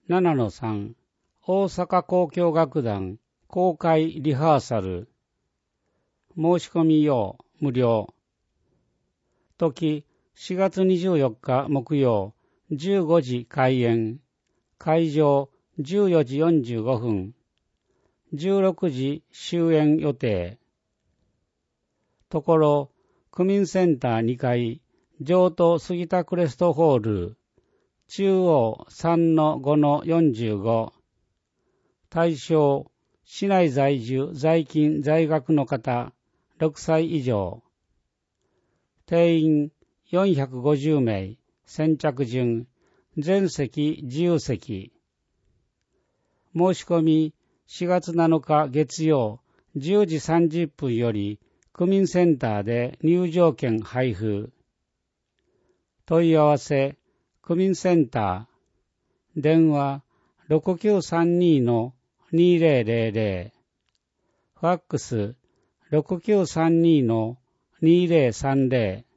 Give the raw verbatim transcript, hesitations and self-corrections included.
ななのさん 大阪交響楽団公開リハーサル申し込み用無料時しがつにじゅうよっか木曜じゅうごじ開演会場じゅうよじよんじゅうごふんじゅうろくじ終演予定ところ区民センターにかい譲渡杉田クレストホール中央 さんのごのよんじゅうご 対象市内在住在勤在学の方ろくさい以上定員よんひゃくごじゅうめい先着順全席自由席申し込みしがつなのか月曜じゅうじさんじゅっぷんより区民センターで入場券配布問い合わせ区民センター電話 ろくきゅうさんに のにせんファックス ろくきゅうさんに のにせんさんじゅう